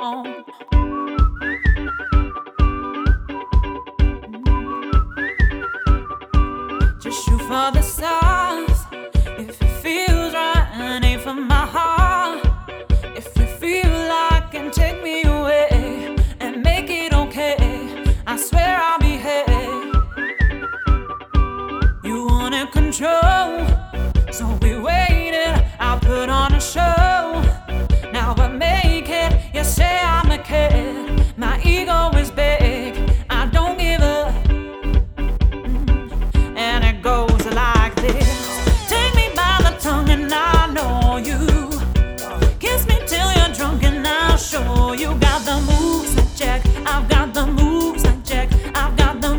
Just shoot for the stars if it feels right and aim for my heart. If you feel like and take me away and make it okay, I swear I'll behave. You wanted control, so we waited. I'll put on a show. Now I make it. You say I'm a kid. My ego is big. I don't give up. And it goes like this. Take me by the tongue and I know you. Kiss me till you're drunk and I'll show you. Got the moves like Jack. I've got the moves like Jack. I've got the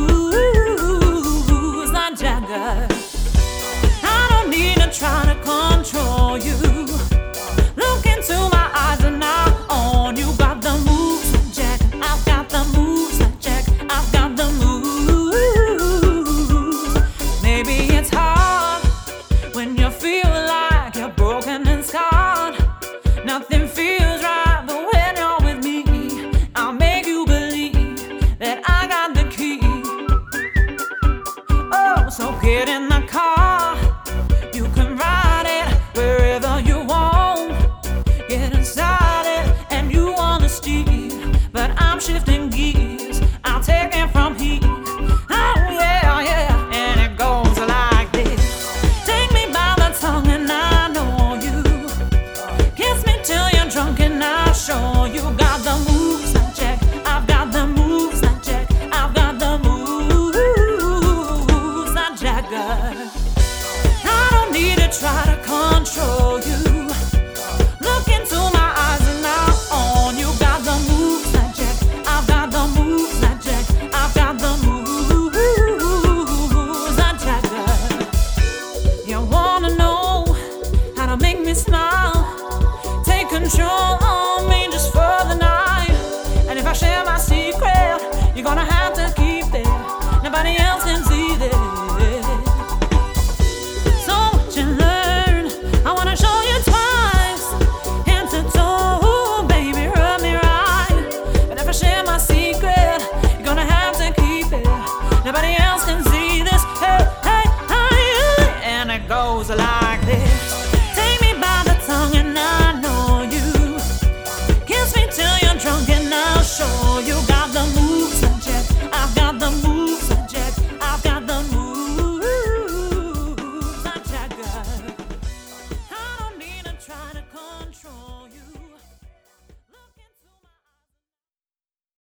moves like Jagger. I don't need to try to control you. Look into my eyes and I own you. Got the moves like Jack. I've got the moves like Jack. I've got the moves. Maybe it's hard when you feel like you're broken and scarred. Nothing feels right, but when you're with me, I'll make you believe that I got the key. Oh, so get in the car. You can ride it wherever you want. Get inside it and you wanna steer, but I'm shifting gears. I'll take it from here. Oh yeah, yeah, and it goes like this. Take me by the tongue and I know you. Kiss me till you're drunk and I'll show you. Got the moves like Jack. I've got the moves like Jack. I've got the moves like Jagger. I don't need to try to control